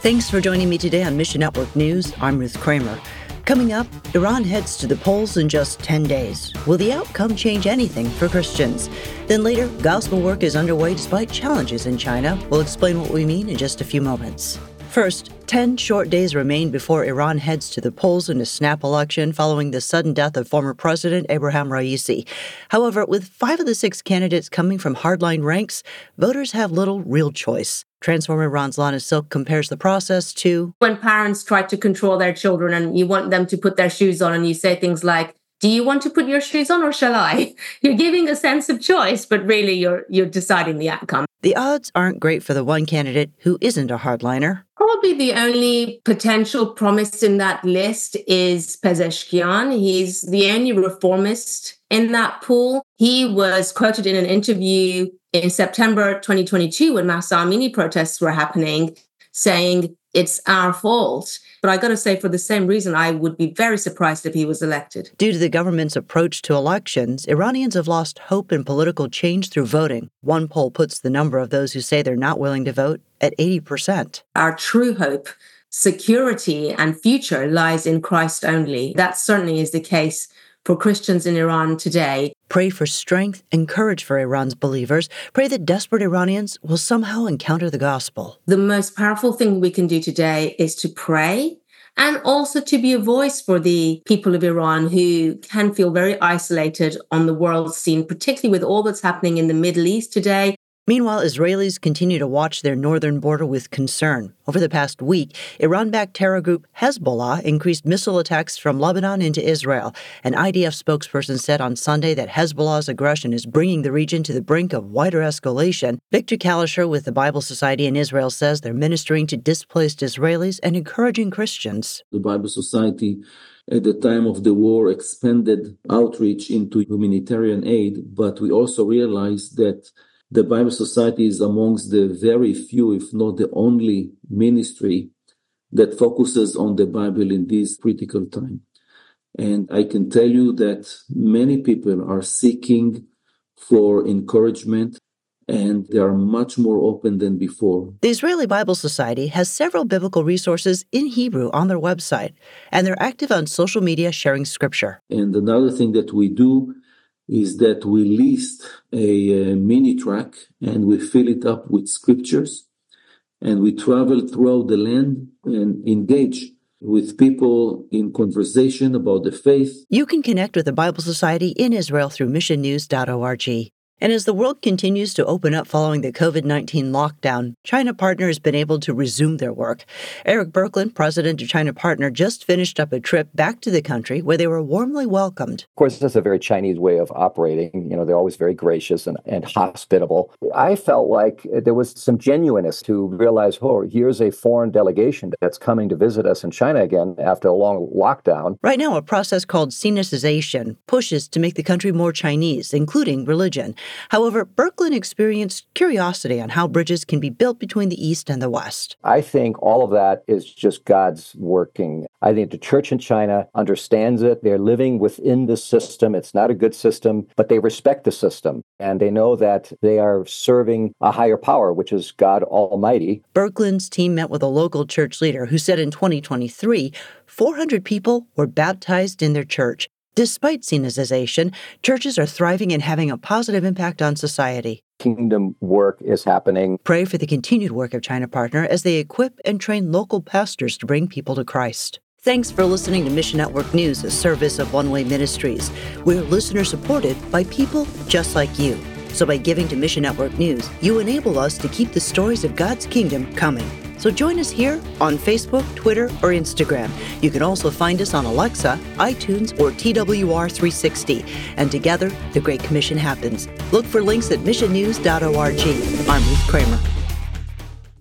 Thanks for joining me today on Mission Network News. I'm Ruth Kramer. Coming up, Iran heads to the polls in just 10 days. Will the outcome change anything for Christians? Then later, gospel work is underway despite challenges in China. We'll explain what we mean in just a few moments. First, 10 short days remain before Iran heads to the polls in a snap election following the sudden death of former President Ebrahim Raisi. However, with 5 of the 6 candidates coming from hardline ranks, voters have little real choice. Transform Iran's Lana Silk compares the process to when parents try to control their children and you want them to put their shoes on and you say things like, do you want to put your shoes on or shall I? You're giving a sense of choice, but really you're deciding the outcome. The odds aren't great for the one candidate who isn't a hardliner. Probably the only potential promise in that list is Pezeshkian. He's the only reformist in that pool. He was quoted in an interview in September 2022 when Mahsa Amini protests were happening, saying, it's our fault. But I got to say, for the same reason, I would be very surprised if he was elected. Due to the government's approach to elections, Iranians have lost hope in political change through voting. One poll puts the number of those who say they're not willing to vote at 80%. Our true hope, security, and future lies in Christ only. That certainly is the case for Christians in Iran today. Pray for strength and courage for Iran's believers. Pray that desperate Iranians will somehow encounter the gospel. The most powerful thing we can do today is to pray and also to be a voice for the people of Iran who can feel very isolated on the world scene, particularly with all that's happening in the Middle East today. Meanwhile, Israelis continue to watch their northern border with concern. Over the past week, Iran-backed terror group Hezbollah increased missile attacks from Lebanon into Israel. An IDF spokesperson said on Sunday that Hezbollah's aggression is bringing the region to the brink of wider escalation. Victor Kalisher with the Bible Society in Israel says they're ministering to displaced Israelis and encouraging Christians. The Bible Society at the time of the war expanded outreach into humanitarian aid, but we also realized that the Bible Society is amongst the very few, if not the only ministry that focuses on the Bible in this critical time. And I can tell you that many people are seeking for encouragement and they are much more open than before. The Israeli Bible Society has several biblical resources in Hebrew on their website, and they're active on social media sharing scripture. And another thing that we do is that we list a mini track and we fill it up with scriptures and we travel throughout the land and engage with people in conversation about the faith. You can connect with the Bible Society in Israel through missionnews.org. And as the world continues to open up following the COVID-19 lockdown, China Partner has been able to resume their work. Eric Berkland, president of China Partner, just finished up a trip back to the country where they were warmly welcomed. Of course, that's a very Chinese way of operating. You know, they're always very gracious and hospitable. I felt like there was some genuineness to realize, oh, here's a foreign delegation that's coming to visit us in China again after a long lockdown. Right now, a process called Sinicization pushes to make the country more Chinese, including religion. However, Berkland experienced curiosity on how bridges can be built between the East and the West. I think all of that is just God's working. I think the church in China understands it. They're living within the system. It's not a good system, but they respect the system. And they know that they are serving a higher power, which is God Almighty. Berkland's team met with a local church leader who said in 2023, 400 people were baptized in their church. Despite Sinicization, churches are thriving and having a positive impact on society. Kingdom work is happening. Pray for the continued work of China Partner as they equip and train local pastors to bring people to Christ. Thanks for listening to Mission Network News, a service of One Way Ministries. We're listener-supported by people just like you. So by giving to Mission Network News, you enable us to keep the stories of God's kingdom coming. So join us here on Facebook, Twitter, or Instagram. You can also find us on Alexa, iTunes, or TWR360. And together, the Great Commission happens. Look for links at missionnews.org. I'm Ruth Kramer.